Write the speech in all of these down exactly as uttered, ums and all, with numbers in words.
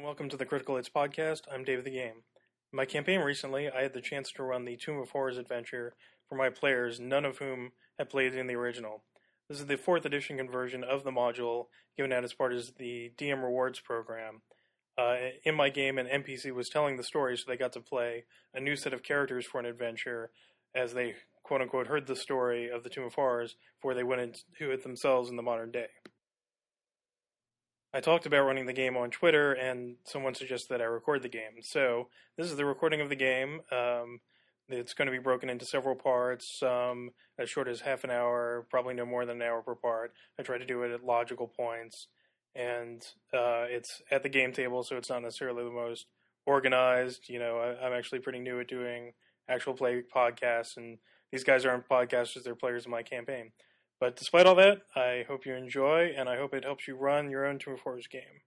welcome to the Critical Hits podcast. I'm Dave the Game. In my campaign recently, I had the chance to run the Tomb of Horrors adventure for my players, none of whom had played in the original. This is the fourth edition conversion of the module, given out as part of the D M Rewards program. Uh, in my game, an N P C was telling the story, so they got to play a new set of characters for an adventure as they, quote-unquote, heard the story of the Tomb of Horrors before they went into it themselves in the modern day. I talked about running the game on Twitter, and someone suggested that I record the game. So, this is the recording of the game. Um, it's going to be broken into several parts, some as short as half an hour, probably no more than an hour per part. I try to do it at logical points, and uh, it's at the game table, so it's not necessarily the most organized. You know, I, I'm actually pretty new at doing actual play podcasts, and these guys aren't podcasters, they're players in my campaign. But despite all that, I hope you enjoy, and I hope it helps you run your own Tomb of Horrors game.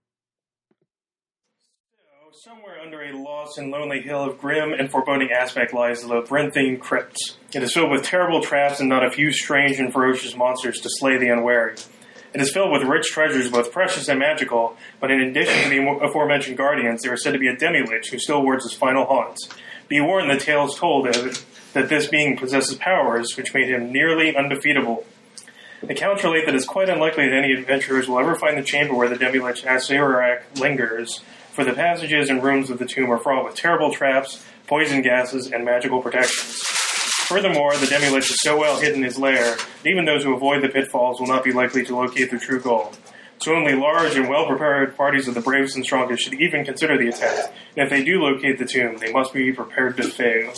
So, somewhere under a lost and lonely hill of grim and foreboding aspect lies the labyrinthine crypt. It is filled with terrible traps and not a few strange and ferocious monsters to slay the unwary. It is filled with rich treasures, both precious and magical, but in addition to the aforementioned guardians, there is said to be a demi-lich who still wards his final haunts. Be warned, the tales told of that this being possesses powers which made him nearly undefeatable. Accounts relate that it's quite unlikely that any adventurers will ever find the chamber where the demi-lich Asarak lingers, for the passages and rooms of the tomb are fraught with terrible traps, poison gases, and magical protections. Furthermore, the demi-lich is so well hidden in his lair that even those who avoid the pitfalls will not be likely to locate their true goal. So only large and well-prepared parties of the bravest and strongest should even consider the attempt, and if they do locate the tomb, they must be prepared to fail.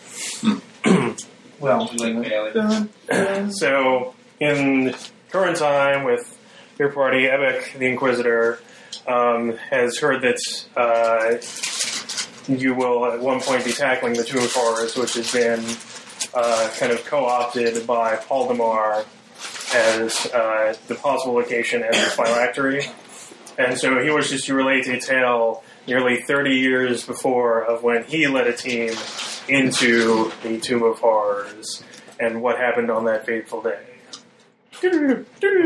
Well, so... in current time, with your party, Ebek, the Inquisitor, um, has heard that uh, you will at one point be tackling the Tomb of Horrors, which has been uh, kind of co-opted by Paldemar as uh, the possible location as his phylactery. And so he wishes to relate a tale nearly thirty years before of when he led a team into the Tomb of Horrors and what happened on that fateful day. I'm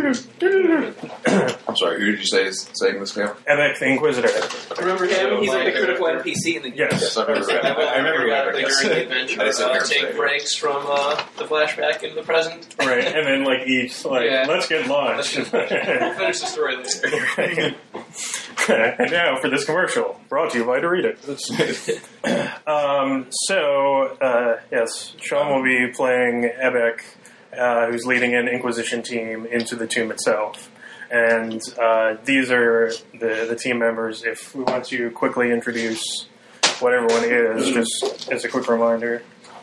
sorry, who did you say is saying this now? Ebek the Inquisitor. Remember him? He's like the critical N P C in the game. Yes, yes I remember that. I remember that. During the adventure, uh, take breaks from uh, the flashback into the present. Right, and then like each, like, yeah. let's get launched. We'll finish the story later. And now for this commercial, brought to you by Doritos. um, so, uh, yes, Sean will be playing Ebek, Uh, who's leading an Inquisition team into the tomb itself. And uh, these are the, the team members. If we want to quickly introduce what everyone is, just as a quick reminder.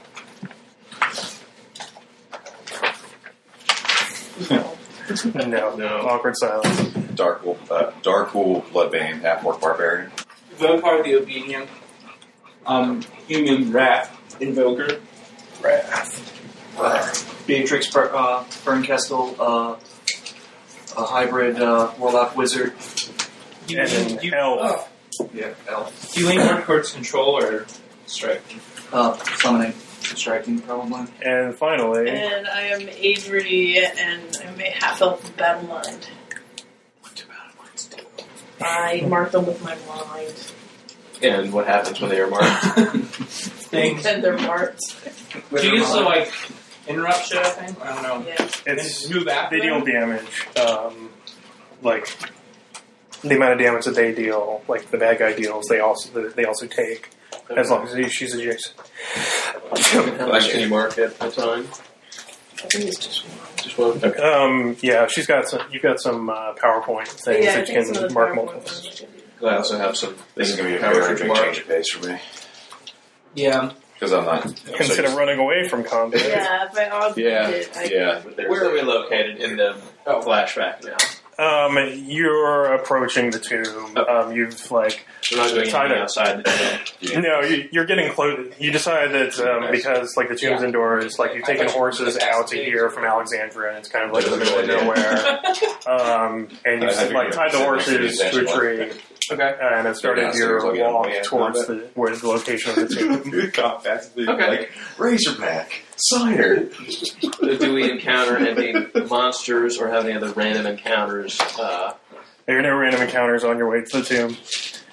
no, no. Awkward silence. Darkwool, uh, Darkwool Bloodbane, half-orc barbarian. Vampire the Obedient. Um, human Wrath Invoker. Wrath. Beatrix uh, Bernkestel, uh, a hybrid uh, warlock wizard. You, and then you, elf. Oh. Yeah, elf. Do you lean more towards control or striking? Uh, summoning. Striking, probably. And finally... And I am Adri, and I'm a half-elf battle mind. What do battle minds do? I mark them with my mind. And what happens when they are marked? Things. And they're marked. Do you use the, like... interrupt shit, I think? I don't know. Yeah. It's, move after they deal damage. Um, like, the amount of damage that they deal, like the bad guy deals, they also they also take, okay. As long as she's adjacent. How much can you mark at a time? I think it's just one. Just one? Okay. Um, yeah, she's got some, you've got some uh, PowerPoint things yeah, that you can mark multiples. I also have some... This is going to be a very big change of pace for me. Yeah. Because I'm not... Consider so running away from combat. Yeah, if I augment yeah, it, I yeah. can... Where are we located in the oh. flashback now? Um, you're approaching the tomb. Oh. Um, you've, like... We're not doing anything outside the tomb. No, you, you're geting close. You decide that um, because, like, the tomb's yeah. indoors, like, you've taken horses out to here from Alexandria, and it's kind of, like, in the middle of nowhere. um, and you've, like, tied the horses to a tree. Okay. Uh, and it started your walk towards the, where the location of the tomb. Okay. Like, Razorback, cider. Do we encounter any monsters or have any other random encounters? Uh, there are no random encounters on your way to the tomb.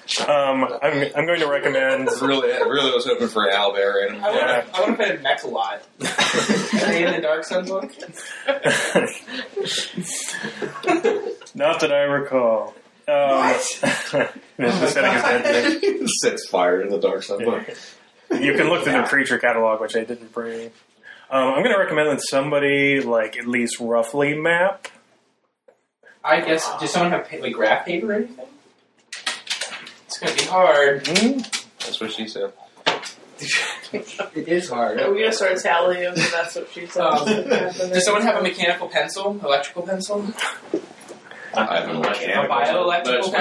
Um, I'm I'm going to recommend. Really, I really was hoping for an owlbear in him. I want to. I want to play Mech-a-Lot. Are they in the Dark Sun book? Not that I recall. Um, what? Just setting his head there. Sets fire in the dark side book. You can look through the creature catalog, which I didn't bring. Um, I'm going to recommend that somebody, like, at least roughly map. I guess. Does someone have like graph paper or anything? It's gonna be hard. Mm? That's what she said. It is hard. Are we gonna start tallying? So that's what she said. Um, Does someone have a mechanical pencil? Electrical pencil? I have no A bioelectrical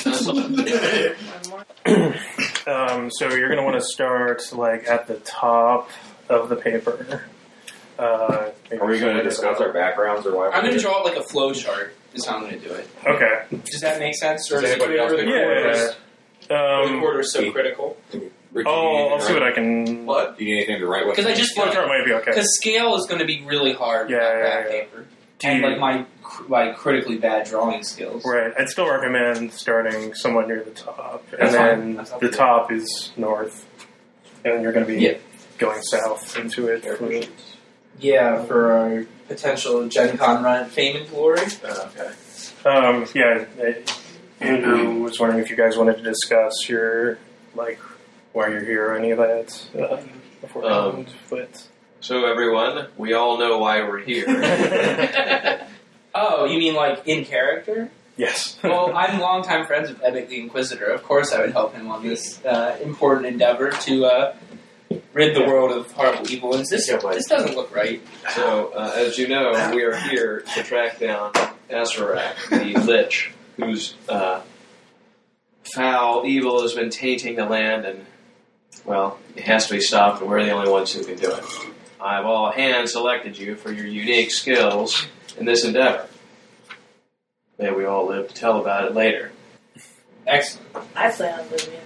pencil? Um, so you're going to want to start, like, at the top of the paper. Uh, Are we going to discuss our backgrounds or why? I'm gonna draw it like a flow chart. Is how I'm gonna do it. Okay. Does that make sense? Or Does is it anybody else or the think- quarters? Yeah. Or the Um, quarters so critical? Rick, oh, I'll see what I I can... What? Do you need anything to write with? Because I just feel Flow chart like might be okay. because scale is going to be really hard Yeah, with yeah, graph yeah. paper, Do and you- like my cr- like critically bad drawing skills. Right. I'd still recommend starting somewhat near the top. And That's then fine. That's the okay. top is north. And you're going to be Yeah. going south into it. For, Yeah, for our potential Gen Con run, fame and glory. Uh, okay. um, yeah, uh, Andrew was wondering if you guys wanted to discuss your, like, why you're here or any of that uh, beforehand. Um, but So everyone, we all know why we're here. Oh, you mean like in character? yes. Well, I'm longtime friends with Epic the Inquisitor. Of course, I would help him on this uh, important endeavor to uh, rid the world of horrible evil. And this this doesn't look right. So, uh, as you know, we are here to track down Azarak, the Lich, whose uh, foul evil has been tainting the land, and, well, it has to be stopped, and we're the only ones who can do it. I've all hand selected you for your unique skills in this endeavor. May we all live to tell about it later. Excellent. I plan on living.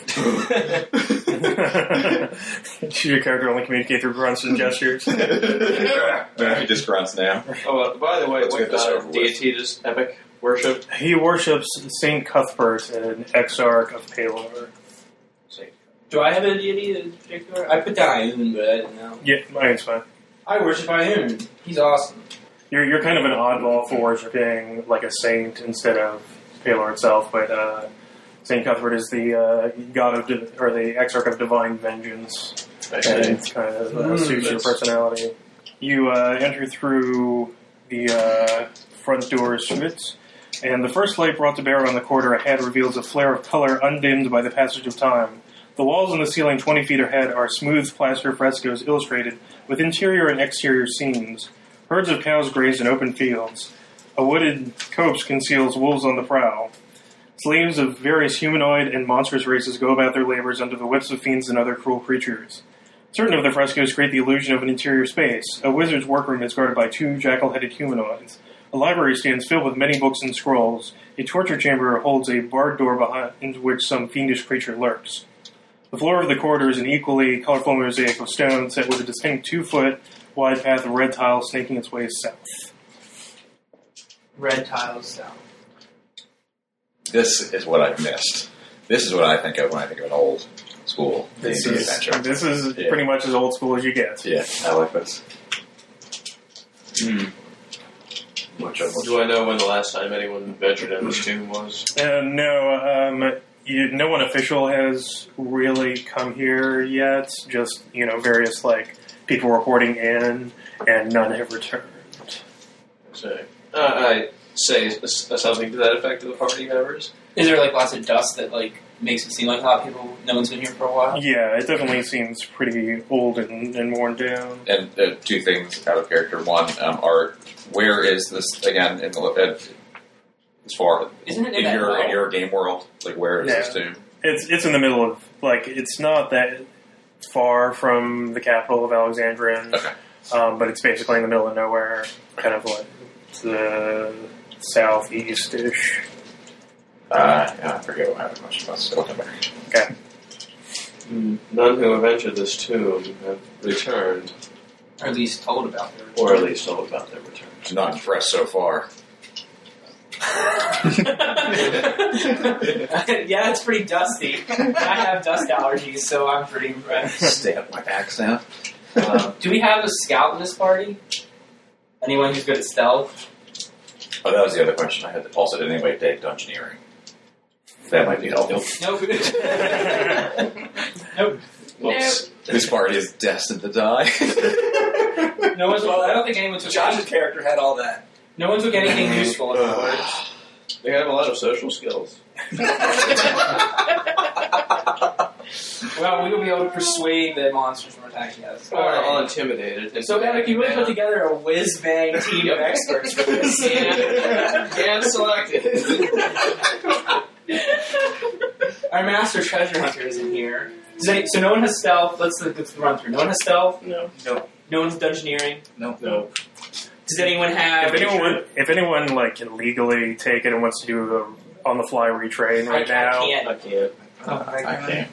Your character only communicate through grunts and gestures. He just grunts now. Oh, uh, by the way, Let's what get this uh, over with. deity does Epic worship? He worships Saint Cuthbert, an exarch of Palor. Do I have a deity in particular? I put down Ayun, but I didn't know. Yeah, mine's fine. I worship Ayun. He's awesome. You're you're kind of an oddball for worshiping like a saint instead of Palor itself, but uh, Saint Cuthbert is the uh, god of div- or the exarch of divine vengeance, and it kind of uh, Mm, suits your that's- personality. You uh, enter through the uh, front door Schmitz, and the first light brought to bear on the corridor ahead reveals a flare of color undimmed by the passage of time. The walls and the ceiling twenty feet ahead are smooth plaster frescoes illustrated with interior and exterior scenes. Herds of cows graze in open fields. A wooded copse conceals wolves on the prowl. Slaves of various humanoid and monstrous races go about their labors under the whips of fiends and other cruel creatures. Certain of the frescoes create the illusion of an interior space. A wizard's workroom is guarded by two jackal-headed humanoids. A library stands filled with many books and scrolls. A torture chamber holds a barred door behind which some fiendish creature lurks. The floor of the corridor is an equally colorful mosaic of stone set with a distinct two-foot wide path of red tile snaking its way south. Red tiles down. This is what I've missed. This is what I think of when I think of an old school D and This D is, adventure. this is Yeah. pretty much as old school as you get. Yeah, I like this. Hmm. Much of Do I know when the last time anyone ventured in this tomb was? Uh, no, um, you, no one official has really come here yet. Just, you know, various, like, people reporting in, and none have returned. Say, uh, I say s- something to that effect to the party members. Is there like lots of dust that like makes it seem like a lot of people, no one's been here for a while? Yeah, it definitely seems pretty old and, and worn down. And uh, two things out of character. One, um, are where is this again in the uh, as far Isn't it in in that your world? in your game world? Like where is Yeah. this tomb? It's it's in the middle of, like, it's not that far from the capital of Alexandria, Okay. um, but it's basically in the middle of nowhere, kind of like the southeast-ish. Uh, yeah, I forget how much about it. Okay. Okay. None who have entered this tomb have returned, Or at least told about their or at least told about their return. Not impressed so far. Yeah, it's pretty dusty. I have dust allergies, so I'm pretty impressed. Stamp my axe down. Um, do we have a scout in this party? Anyone who's good at stealth? Oh, that was the other question I had. Also, did anybody take dungeoneering? That might be helpful. Nope. Nope. Oops. This party is destined to die. No one's. Well, I don't think anyone took. Josh's character had all that. No one took anything useful in other words. They have a lot of social skills. Well, we will be able to persuade the monsters from attacking us. Or all intimidated. So, Eric, you really put together a whiz-bang team of experts for this. and, and selected. Our master treasure hunter is in here. Does any, so no one has stealth. Let's, let's run through. No one has stealth? No. No. No one's dungeoneering? No. No. Does anyone have... If anyone, if anyone like can legally take it and wants to do a on-the-fly retrain right I, now, I can't. I can't. Oh, I, I can't.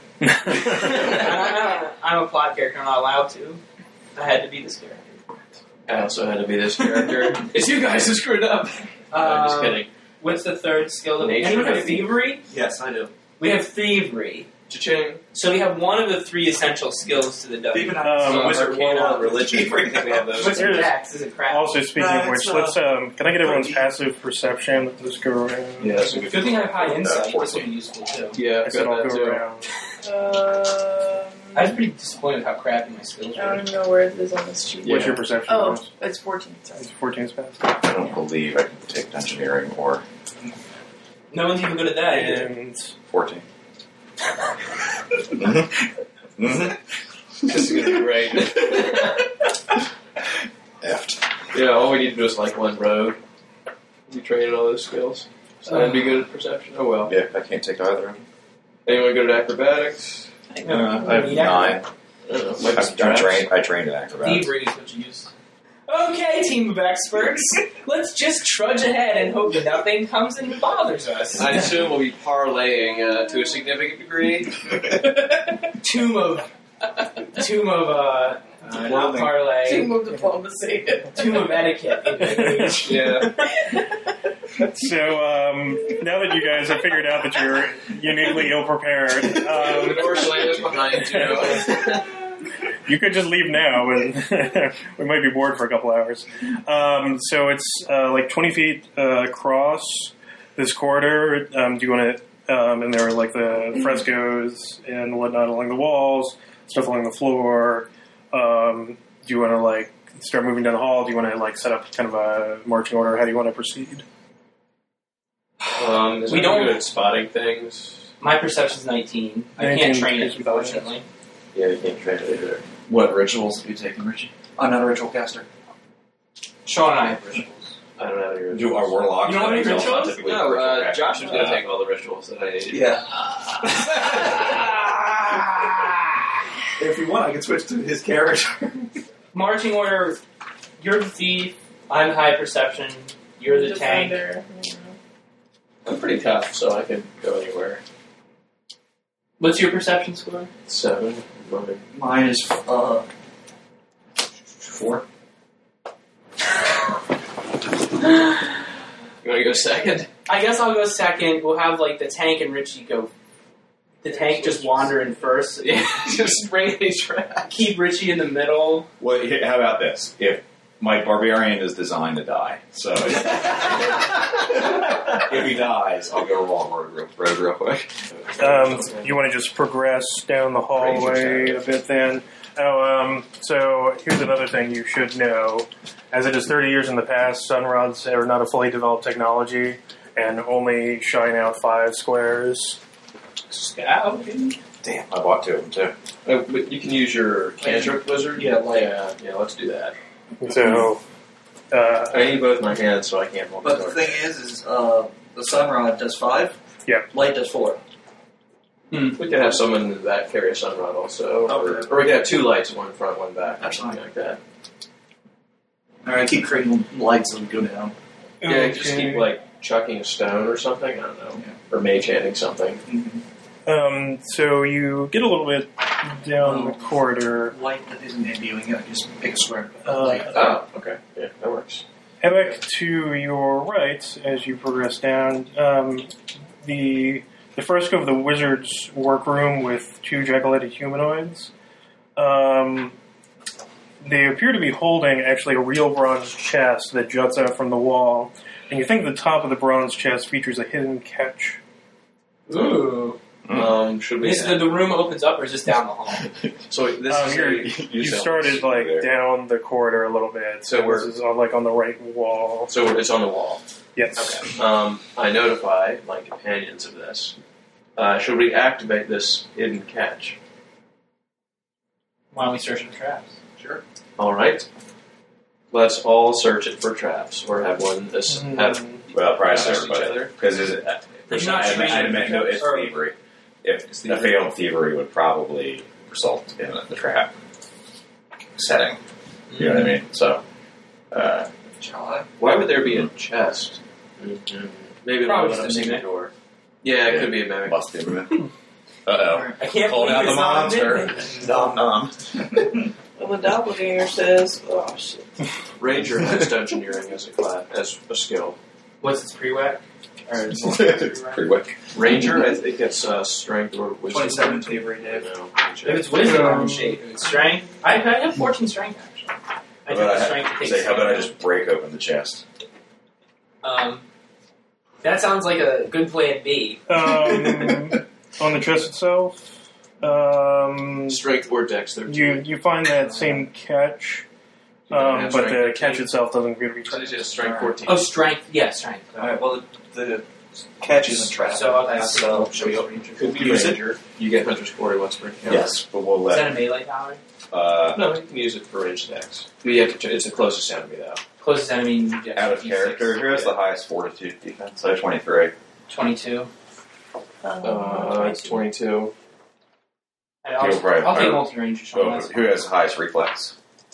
I, I, I'm a plot character. I'm not allowed to. I had to be this character. I also had to be this character. It's you guys who screwed up. No, I'm just Um, kidding. What's the third skill? That we, Nature, anyone have maybe? thievery? Yes, I do. We have thievery. Cha-ching. So we have one of the three essential skills to the dungeon. Even Um, Uh, wizard Arcana, war, religion. I think we have those. What's your Here's- dex? Is it crap? also speaking Uh, of which, it's, uh, let's um, can I get everyone's passive perception? Let's go around. Yeah, that's a good Good thing I have high insight. This will fourteen. be useful too. Yeah, I said got I'll that go too. around. Um, I was pretty disappointed with how crappy my skills I don't were. even know where it is on this sheet. What's Yeah. your perception? Oh, bonus? it's fourteen. Sorry. It's fourteen is passive. I don't believe I can take dungeoneering or No one's even good at that either. And fourteen. mm-hmm. Mm-hmm. This is going to be great. Effed. Yeah, all we need to do is like one road. We train in all those skills. So that'd be good at perception. Oh well. Yeah, I can't take either of them. Anyone good at acrobatics? I Uh, I have need nine. I don't know. Might be I, some I traps. trained. I trained in acrobatics. Thievery is what you use. Okay, team of experts. Let's just trudge ahead and hope that nothing comes and bothers us. I assume we'll be parlaying uh, to a significant degree. Tomb of... Tomb of, uh... uh not parlay. Team of diplomacy. Tomb of etiquette. in English. Yeah. so um, now that you guys have figured out that you're uniquely ill prepared, The um, door slam is behind you. you could just leave now, and we might be bored for a couple hours. Um, so it's uh, like twenty feet uh, across this corridor. Um, do you want to? Um, and there are like the frescoes and whatnot along the walls, stuff along the floor. Um, do you want to like start moving down the hall? Do you want to like set up kind of a marching order? How do you want to proceed? Um, is We we don't- don't good at spotting things. My perception's nineteen. I can't nineteen train is it, without unfortunately. Yeah, you can't train it either. What rituals have you taken, Richie? I'm not a ritual caster. Sean and I have rituals. I don't know your Do our warlocks? You don't have any are not rituals? typically No, ritual uh, casters. Josh is going to Uh, take all the rituals that I need. Yeah. If you want, I can switch to his character. Marching order, you're the thief, I'm high perception, you're the tank. Defender. I'm pretty tough, so I can go anywhere. What's your perception score? Seven. Mine. Mine is uh four. You want to go second? I guess I'll go second. We'll have like the tank and Richie go. The tank just wander in first. Yeah, just bring any track. Keep Richie in the middle. Well, here- how about this? If my barbarian is designed to die, so if he dies, I'll go along road real, road real quick. Um, you want to just progress down the hallway a bit then? Oh, um, so here's another thing you should know. As it is thirty years in the past, sunrods are not a fully developed technology and only shine out five squares. Scout. Damn, I bought two of them too. Uh, but you can use your cantrip wizard. Yeah, like- yeah, yeah. Let's do that. So, uh, I need both my hands, so I can't multitask. But the thing is, is uh, the sunrod does five. Yeah. Light does four. We could have someone that carry a sunrod also, or, Okay. or we could have two lights, one front, one back, That's or something fine. like that. All right, keep creating lights as we go down. Yeah, just keep like chucking a stone or something. I don't know, Yeah. or mage handing something. Mm-hmm. um, so you get a little bit down the corridor. Light that isn't imbuing it, just pick a square. Uh, light. Oh, okay, yeah, that works. Epic, to your right, as you progress down, um, the the fresco of the wizard's workroom with two jack-o'-lantern humanoids. Um, they appear to be holding actually a real bronze chest that juts out from the wall, and you think the top of the bronze chest features a hidden catch. Ooh. Um, should we? Is the, the room opens up, or is this down the hall? So this Um, is you're, a, you started like there. down the corridor a little bit, So so we're- this is on, like on the right wall. so it's on the wall. Yes. Okay. Um, I notify my companions of this. Uh, should we activate this hidden catch? Why don't we search for traps? Sure. All right. Let's all search it for traps, or have one this Mm. have Well, probably not assist each everybody. other. Because it's, uh, It's not I, trained I, I, in no, it's or- thievery. If It's a thievery. failed thievery would probably result in the trap setting. You know what I mean? So, uh, Shall I? Why would there be a chest? Maybe Probably one just up a the mimic. door. Yeah, it could be a mimic. must be. Uh oh. I can't Called believe out the it's not a monster. mimic. Nom nom. Well, the doppelganger says, oh shit. Ranger has dungeoneering as a class, as a skill. What's its pre-whack? Or Pretty quick. Ranger, I think it's uh, strength or wisdom. twenty-seven thievery, No, Dave. If it's wisdom, I'm in shape. If it's strength, I, I have fourteen strength actually. I How think about the I, strength takes. say, how about I strength. just break open the chest? Um, that sounds like a good plan B. Um, on the chest itself, um, Strength or dex thirteen. you you find that same catch, You don't um, have but strength the thirteen. catch itself doesn't appear to be So trapped. it's just strength fourteen. Oh, strength. Yeah, strength. Alright, well, the, the catch isn't trapped. So I'll have So, to should we Could be use it? Ranger. You get Hunter's Quarry once per encounter. Yes, but we'll Is that let. a melee power? Uh, No, you can use it for range attacks. But you have to. Ch- it's the closest enemy though. Closest enemy. You get out of D six. character, who has the highest fortitude defense? So twenty-three. Twenty-two. Um, Uh, it's twenty-two. And I'll, You'll probably- I'll take or- multi-range. Oh, who has the highest reflex?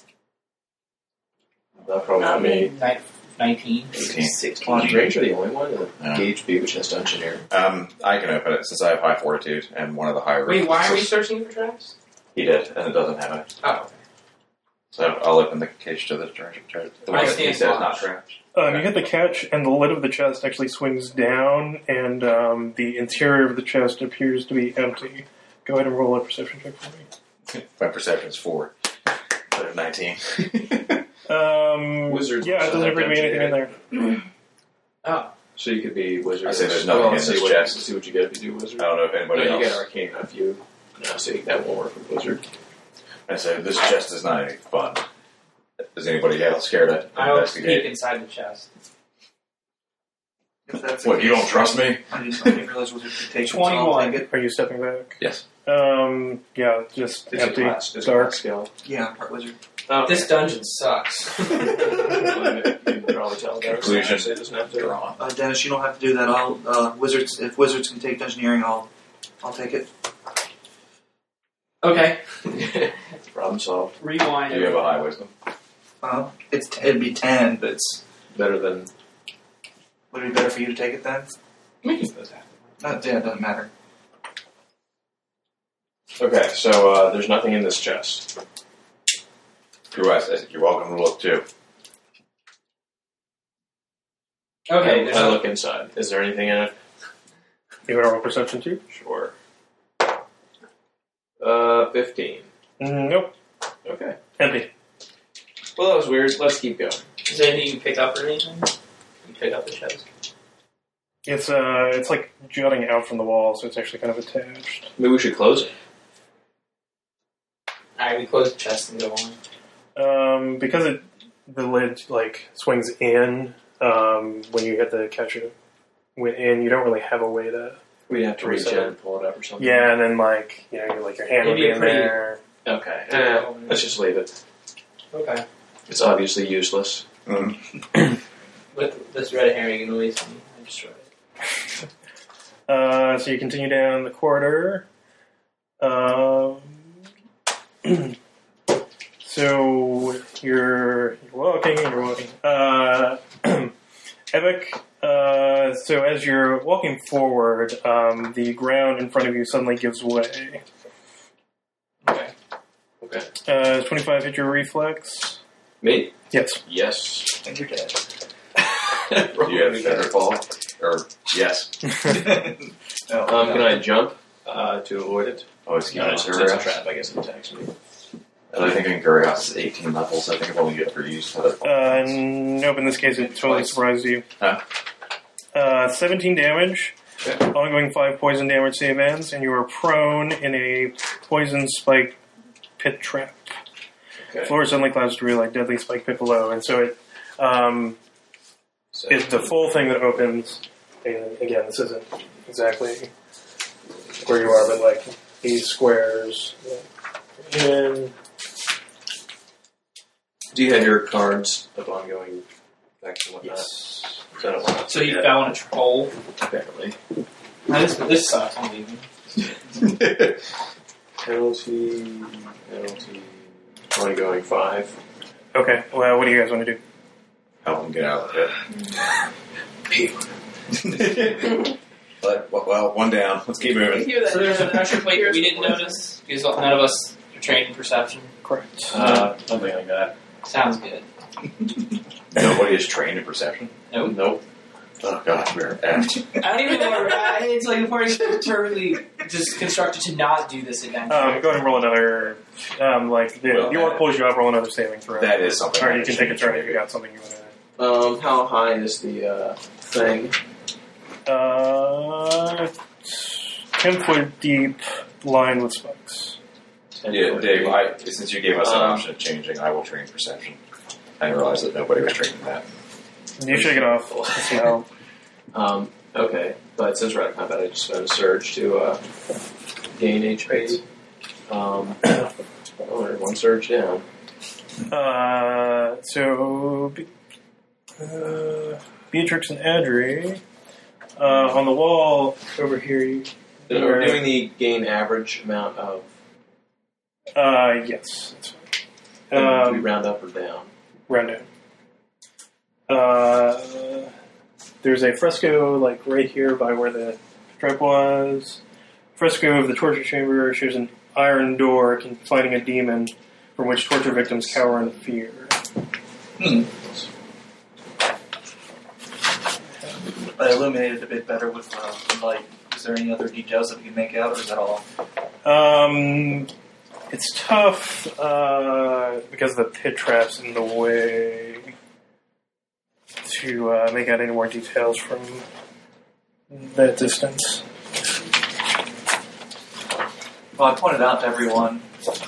Not probably Not not me. Ni- Nineteen. eighteen. Oh, is Ranger the only one? Uh, Yeah. Gauge B, which has dungeoneer. Um, I can open it since I have high fortitude and one of the higher. Wait, why are we reflexes. searching for traps? He did, and it doesn't have it. Oh, So I'll open the cage to the treasure. treasure the I one that stand he says not watch. trapped. Um, you hit the catch, and the lid of the chest actually swings down, and um, the interior of the chest appears to be empty. Go ahead and roll a perception check for me. My perception is four. Out of nineteen. Um, Wizards yeah, it doesn't also appear to be anything in there. oh, So you could be wizard. I say there's Well, nothing let's in see this what, chest. let's see what you get if you do wizard. I don't know if No, anybody you else. get arcana if you. No, see that won't work with wizard. I say this chest is not any fun. Is anybody else scared to I'll peek investigate? inside the chest. If that's What, you don't trust me? I didn't, I didn't realize what it could take. twenty-one. Are you stepping back? Yes. Um, yeah, just It's empty, a class. It's a dark. class skill. Yeah, part wizard. Oh, This dungeon sucks. you can probably tell. that. Conclusion. It doesn't have to. Drawn. Uh, Dennis, you don't have to do that. I'll uh, wizards. If wizards can take dungeoneering, I'll I'll take it. Okay, Problem solved. rewind. Do you have a high wisdom? Uh, it's it'd be ten, but it's Better than. would it be better for you to take it then? We can put that. Not yeah, it doesn't matter. Okay, so uh, there's nothing in this chest. You're, I said you're welcome to look too. Okay, I, there's I no- look inside. Is there anything in it? You want to roll perception too? Sure. Uh, fifteen. Mm, nope, Okay. empty. Well, that was weird. Let's keep going. Is there anything you can pick up or anything? You pick up the chest. It's uh, it's like jutting out from the wall, so it's actually kind of attached. Maybe we should close it. Alright, we close the chest and go on. Um, because it the lid like swings in um, when you hit the catch it went in. You don't really have a way to. We'd have to reach in Reset. and pull it up or something. Yeah, and then like you know, you're, like your hand would Maybe be a in pretty- there. Okay. Eh, let's just leave it. Okay. It's obviously useless. With this red herring annoys me. I destroy it. Uh, so you continue down the corridor. Um, so you're you're walking and you're walking. Uh, Epic. Uh, so as you're walking forward, um, the ground in front of you suddenly gives way. Okay. Okay. Uh, twenty-five hit your reflex. Me? Yes. Yes. And you're dead. Do you have feather fall? Or yes. No, Um, no. can I jump uh, to avoid it? Oh, it's No, it's, it's a trap. I guess it attacks me. I think in Gurios is eighteen levels. I think I've only ever used feather fall. Uh, nope, in this case it totally Twice. surprises you. Huh? Uh, seventeen damage, Okay. ongoing five poison damage save ends, and you are prone in a poison spike pit trap. Okay. Floor suddenly clouds to like deadly spike pit below, and so it, um, So, it's the full thing that opens. And again, this isn't exactly where you are, but like these squares. And do you have your cards of ongoing effects and whatnot? yes. So I don't want So you fell in a troll. apparently. Now, this, this sucks. I'm leaving. Penalty, penalty, ongoing five. Okay. Well, what do you guys want to do? Help him get out of it. But, well, one down. Let's keep You moving. hear that? So there's a pressure plate that we didn't notice because none of us are trained in perception. Correct. Uh, something like that. Sounds good. Nobody is trained in perception. Nope. Nope. Oh, God, we're effed. I don't even know where we're at. It's like the party's determinedly just constructed to not do this adventure. Um, go ahead and roll another. Um, like the, Well, the orc pulls you up. Roll another saving throw. That is something. Or I you can take a turn if you got something you want to. Um, how high is the uh, thing? Uh, ten foot deep, lined with spikes. Ten Yeah, foot Dave, deep. I, since you gave us an Um, option of changing, I will train perception. I realized that nobody was trained in that. You shake it off. That's some help. Um, okay, but since we're out of combat, I just spent a surge to uh, gain H P. Um, oh, there's one surge down. Uh, so Be- uh, Beatrix and Adri uh, on the wall over here. You, We're doing the gain average amount of. uh, yes. That's fine. Um, do we Um, round up or down? round down. Uh, there's a fresco like right here by where the trap was. Fresco of the torture chamber shows an iron door confining a demon from which torture victims cower in fear. Hmm. I illuminated a bit better with uh, light. Is there any other details that we can make out, or is that all? Um, it's tough uh, because of the pit traps in the way to uh, make out any more details from that distance. Well, I pointed out to everyone.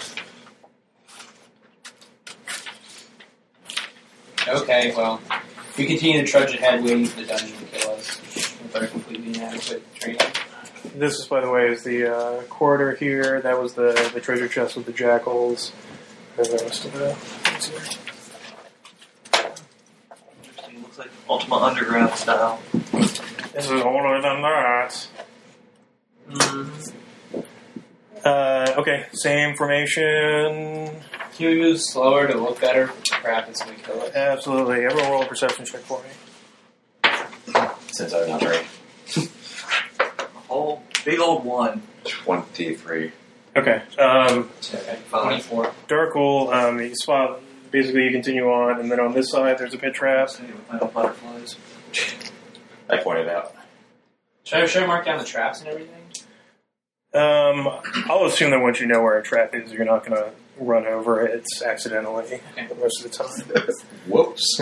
Okay, well, we continue to trudge ahead waiting for the dungeon to kill us with our completely inadequate training. This is, by the way, is the uh, corridor here. That was the, the treasure chest with the jackals. And the rest of the things here. It looks like Ultima Underground style. This is older than that. Mm. Uh, okay, same formation. Can we move slower to look better? Crap, it's going to kill us. Absolutely. Everyone roll a perception check for me. Since I'm not trained. A whole big old one. twenty-three. Okay. Um, Okay, twenty-four. Darkle, um, you spot, basically you continue on, and then on this side there's a pit trap. Stay with my own butterflies. I pointed out. Should I, should I mark down the traps and everything? Um, I'll assume that once you know where a trap is, you're not going to run over it accidentally Okay. most of the time. Whoops.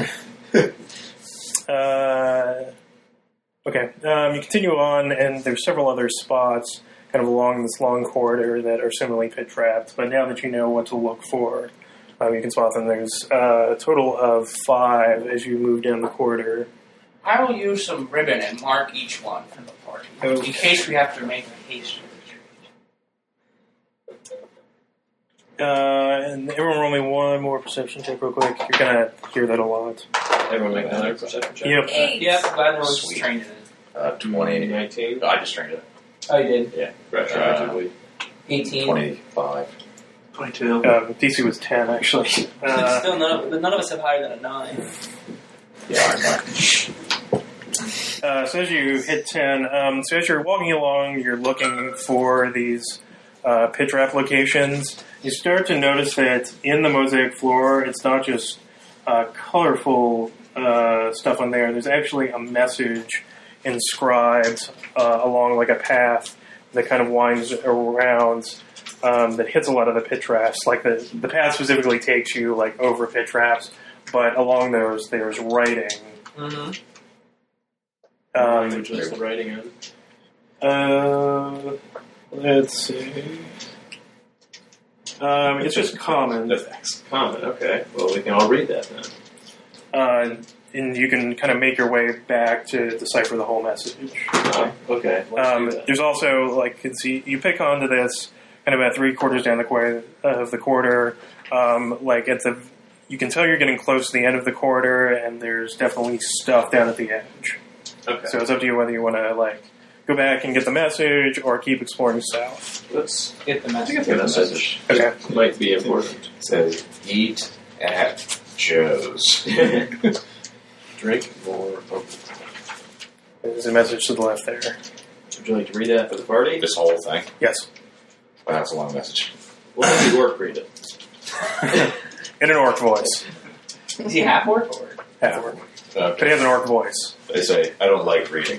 Uh, okay, um, you continue on, and there's several other spots kind of along this long corridor that are similarly pit trapped, but now that you know what to look for, um, you can spot them. There's uh, a total of five as you move down the corridor. I will use some ribbon and mark each one for the party, Okay. in case we have to make a haste retreat. Uh, and everyone roll me one more perception check real quick. You're going to hear that a lot. Everyone make another perception check. Yep. Eight. Yep, glad was Sweet. trained in it. Uh, twenty. nineteen. I just trained it. Oh, you did? Yeah. Retroactively. eighteen. twenty-five. twenty-two. Um, D C was ten, actually. But Uh, still, none of, but none of us have higher than a nine. Yeah, I'm not. Uh, so as you hit ten, um, so as you're walking along, you're looking for these uh, pit trap locations. You start to notice that in the mosaic floor, it's not just uh, colorful uh, stuff on there. There's actually a message inscribed uh, along like a path that kind of winds around um, that hits a lot of the pit traps. Like the the path specifically takes you like over pit traps, but along those there's writing. Mm-hmm. Um, Language is the writing in. Uh, let's see. Um, it's just common. No thanks. Common, okay. Well, we can all read that then. Uh, and you can kind of make your way back to decipher the whole message. Uh, okay, let's Um, do that. there's also, like, you can see, you pick onto this kind of about three quarters down the quarter of the quarter. Um, like, at the, you can tell you're getting close to the end of the quarter, and there's definitely stuff down at the edge. Okay. So it's up to you whether you want to, like, go back and get the message or keep exploring south. Let's Get the I message. think it's a message. Okay. It might be important. It says, eat at Joe's. Drink more. Oh, There's a message to the left there. would you like to read that for the party? This whole thing. Yes. Wow, that's a long message. We'll have the orc read it. In an orc voice. Is he half orc or? Half orc. But Okay. he has an orc voice. They say, I don't like reading.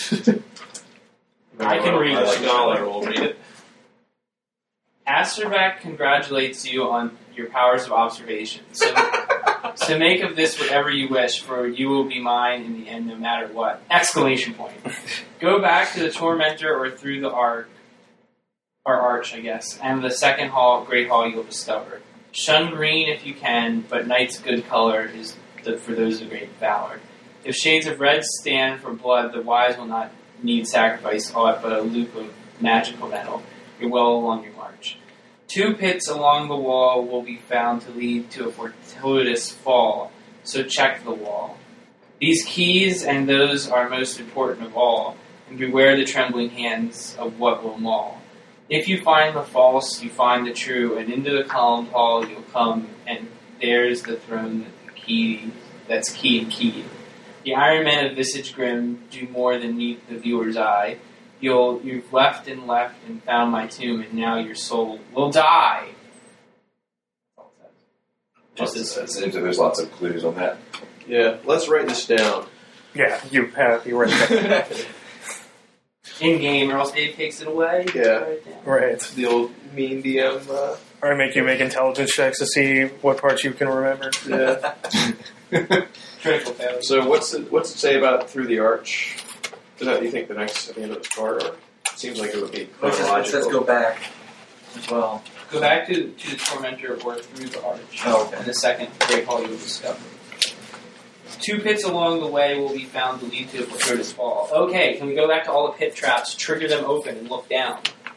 I can read Our it. scholar will read it. Astervac congratulates you on your powers of observation. So, so make of this whatever you wish, for you will be mine in the end, no matter what! Exclamation point. Go back to the Tormentor or through the arc, or arch, I guess, and the second hall, Great Hall, you'll discover. Shun green if you can, but night's good color is the, for those of great valor. If shades of red stand for blood, the wise will not need sacrifice aught but a loop of magical metal. You're well along your march. Two pits along the wall will be found to lead to a fortuitous fall, so check the wall. These keys and those are most important of all, and beware the trembling hands of what will maul. If you find the false, you find the true, and into the columned hall you'll come, and there's the throne that the key that's key and keyed. The Iron Men of Visage Grim do more than meet the viewer's eye. You'll, you've left and left and found my tomb, and now your soul will die. Just as, it seems that there's lots of clues on that. Yeah, let's write this down. Yeah, you have, you read that. In game, or else Dave takes it away. Yeah. Write it down. Right. The old mean D M. Uh, Or make you make intelligence checks to see what parts you can remember. yeah. Critical failure. So what's it, what's it say about through the arch? Is that you think the next at the end of this corridor? It seems like it would be It says, it chronological. says go back as well. Go back to, to the Tormentor or through the arch. Oh, okay. And the second Great Hall you will discover. Two pits along the way will be found to lead to a fortuitous fall. Okay, can we go back to all the pit traps, trigger them open, and look down?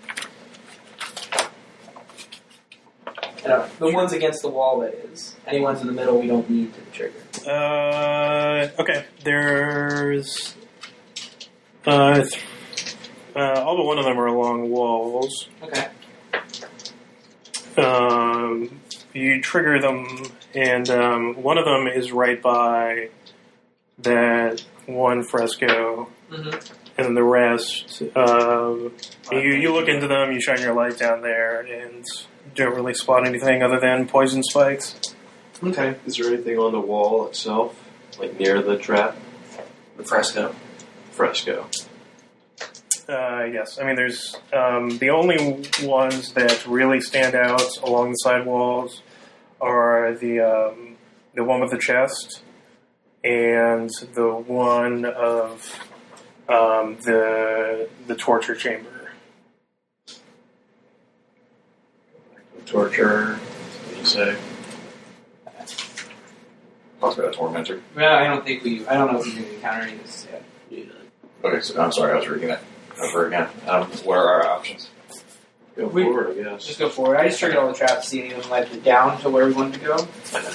Uh, the ones against the wall, that is. Any ones in the middle we don't need to trigger. Uh, okay, there's uh, th- uh, all but one of them are along walls. Okay. Um, you trigger them, and um, one of them is right by that one fresco, Mm-hmm. and then the rest. Um, you, you look into them, you shine your light down there, and don't really spot anything other than poison spikes. Okay. Is there anything on the wall itself, like near the trap The fresco. fresco? Uh, yes, I mean there's um, the only ones that really stand out along the side walls are the um, the one with the chest and the one of um, the the torture chamber. Torture. What do you say? Talks about a tormentor. Well, I don't think we. I don't know if we're going to encounter any of this yet. Okay, so I'm sorry, I was reading that over again. Um, what are our options? Go We- forward, I guess. Just go forward. I just triggered all the traps to see any of them led down to where we wanted to go.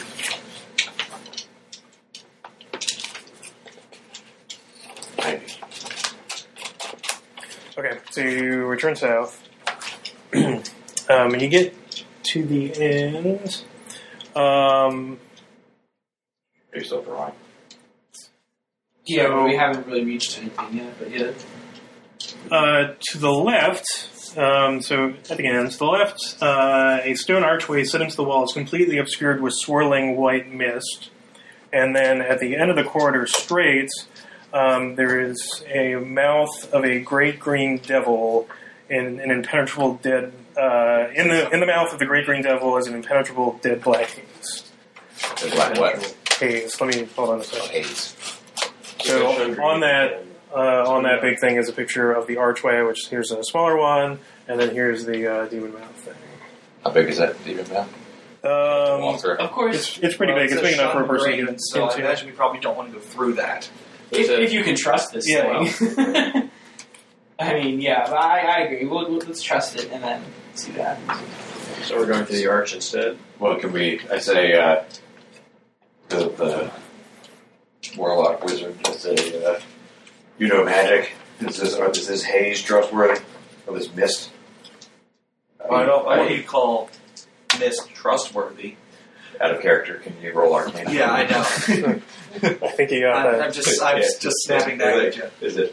Okay, so you return south, um, and you get to the end. Um, Are you still drawing? Yeah, but we haven't really reached anything yet. But yeah. Uh, to the left, um, so at the end, to the left, uh, a stone archway set into the wall is completely obscured with swirling white mist. And then at the end of the corridor straight, um, there is a mouth of a great green devil and an impenetrable dead... Uh, in the in the mouth of the great green devil is an impenetrable dead black haze. The black what? Haze. Let me... Hold on a second. Haze. So on that... Uh, on that big thing is a picture of the archway, which here's a smaller one, and then here's the uh, demon mouth thing. How big is that demon mouth? Um, Walk through. Of course, it's, it's pretty Well, big. it It's says big enough for a Sean person to Green, get so I into. imagine we probably don't want to go through that. if, if you can trust this Yeah. thing. I mean, yeah, but I, I agree. We'll, we'll, let's trust it and then see what happens. So we're going to the arch instead. Well, can we? I say uh, the the warlock wizard. I say, uh, you know magic. Is this or is this haze trustworthy? Or this mist? I don't. I wouldn't call mist trustworthy. Out of character. Can you roll arcane? Yeah, I know. I think you got I'm, that. I'm just, I'm Yeah. just snapping back at you. Is it?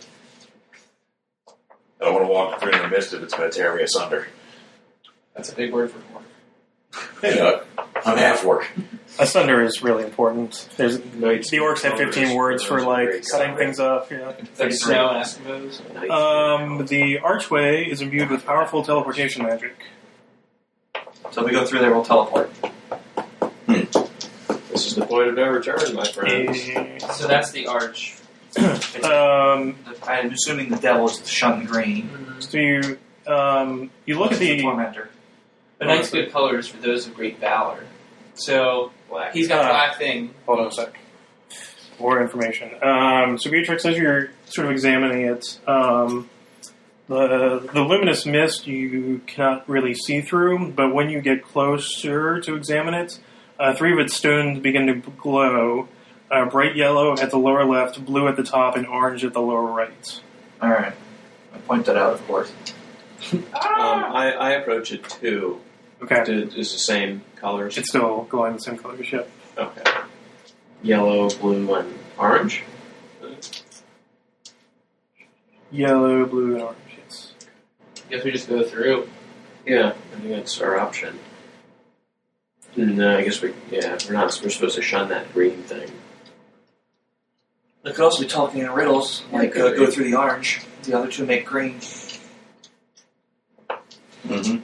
I don't want to walk through the mist if it's going to tear me asunder. That's a big word for more. Hey, uh, I'm half orc. Asunder is really important. There's Knights the orcs have fifteen words for like cutting things up. Yeah. Like snow and Eskimos. Um, the archway is imbued with powerful teleportation magic. So if we go through there, we'll teleport. This is the point of no return, my friends. Uh, So that's the arch. um, I'm assuming the devil is the Shun Green. so you um, you look at the the tormentor. The knight's good colors for those of great valor. So Black. he's got Uh, a black thing. hold on a sec. More information. Um, so Beatrix, as you're sort of examining it, um, the the luminous mist you cannot really see through, but when you get closer to examine it, uh, three of its stones begin to glow. Uh, bright yellow at the lower left, blue at the top, and orange at the lower right. All right. I point that out, of course. Um, I, I approach it too. Okay. Is the same colors? It's still glowing the same colors, yeah. Okay. Yellow, blue, and orange. Yellow, blue, and orange, yes. Guess we just go through. Yeah, I think that's our option. No, I guess we. Yeah, we're not. We're supposed to shun that green thing. They could also be talking in riddles, like Yeah, uh, could go be. through the orange. The other two make green. Mm-hmm.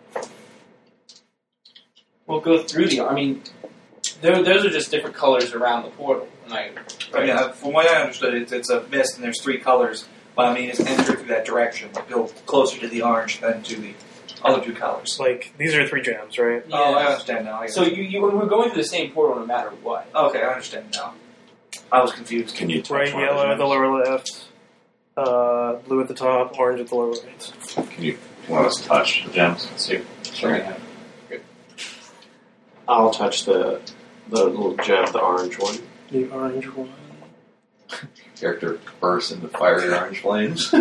We'll go through the. I mean, tho- those are just different colors around the portal. And I, I mean, uh, from what I understood, it's, it's a mist and there's three colors. But I mean, it's enter through that direction. Like go closer to the orange than to the other two colors. It's like, these are three gems, right? Oh, I Yeah. understand now. I So you, you we're going through the same portal no matter what. okay, I understand now. I was confused. Can you touch Bright one of yellow the at the gems? lower left, uh, blue at the top, orange at the lower right. Can you want us to touch the gems? Let's see. Sure. I'll touch the the little gem, the orange one. The orange one. Character bursts into fiery orange flames.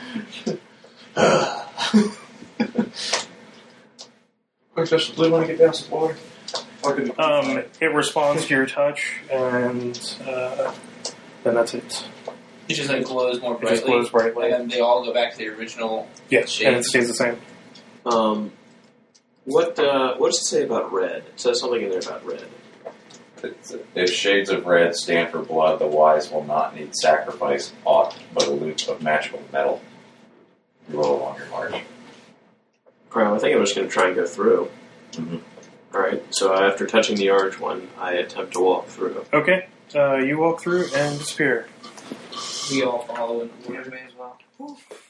Quick, just really want to get down some water. Or could we- Um, it responds to your touch, and uh, then that's it. It just like glows more It brightly. just glows brightly. And then they all go back to the original. Yes, Shade. and it stays the same. Um, what uh, what does it say about red? It says something in there about red. If shades of red stand for blood, the wise will not need sacrifice aught but a loop of magical metal. Roll along your march. Right, I think I'm just going to try and go through. Mhm. All right. So after touching the orange one, I attempt to walk through. Okay, uh, you walk through and disappear. We all follow in Yeah, order. may as well.